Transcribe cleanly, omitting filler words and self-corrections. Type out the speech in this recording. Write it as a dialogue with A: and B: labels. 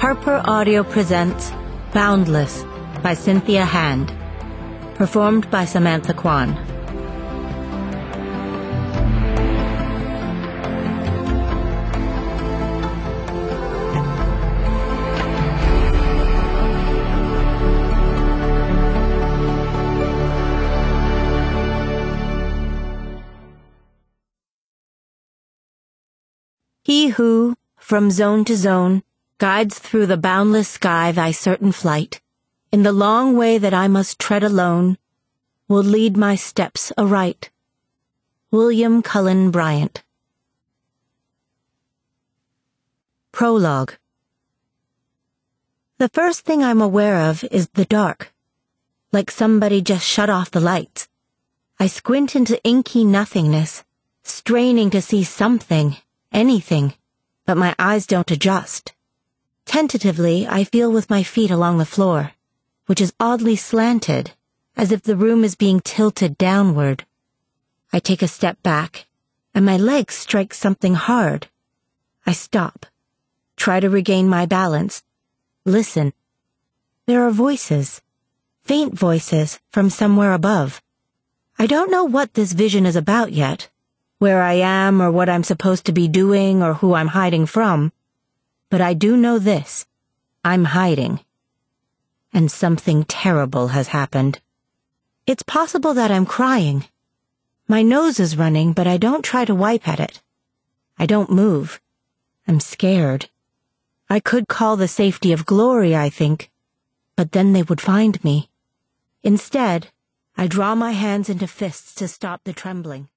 A: Harper Audio presents Boundless by Cynthia Hand, performed by Samantha Kwan. He who, from zone to zone, guides through the boundless sky thy certain flight, in the long way that I must tread alone, will lead my steps aright. William Cullen Bryant. Prologue. The first thing I'm aware of is the dark, like somebody just shut off the lights. I squint into inky nothingness, straining to see something, anything, but my eyes don't adjust. Tentatively, I feel with my feet along the floor, which is oddly slanted, as if the room is being tilted downward. I take a step back, and my legs strike something hard. I stop, try to regain my balance, listen. There are voices, faint voices from somewhere above. I don't know what this vision is about yet, where I am or what I'm supposed to be doing or who I'm hiding from. But I do know this. I'm hiding. And something terrible has happened. It's possible that I'm crying. My nose is running, but I don't try to wipe at it. I don't move. I'm scared. I could call the safety of glory, I think, but then they would find me. Instead, I draw my hands into fists to stop the trembling.